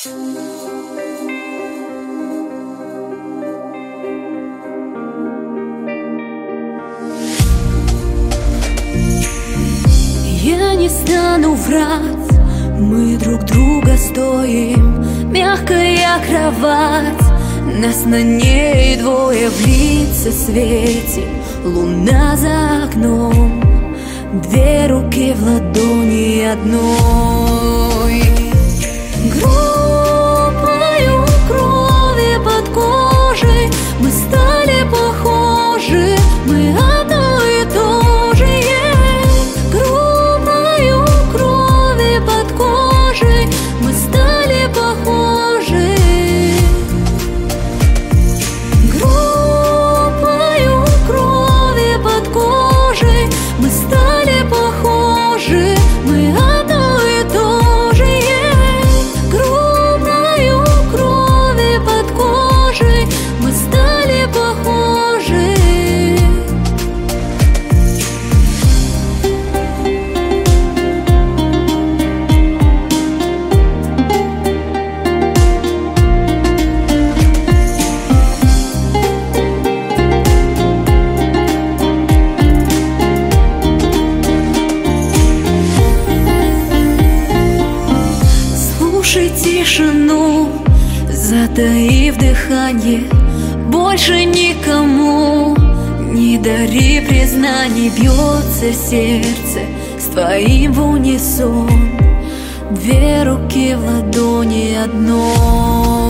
Я не стану врать, мы друг друга стоим. Мягкая кровать, нас на ней двое, в лица светит луна за окном. Две руки в ладони одной. Группою крови под кожей мы стали похожи, мы одно и то же есть. Группою крови под кожей мы стали похожи. Группою крови под кожей мы стали похожи, мы одно и то же есть. Группою крови под кожей мы стали похожи. Слушай тишину, затаив дыхание, больше никому не дари признаний. Бьется сердце с твоим в унисон, две руки в ладони одной.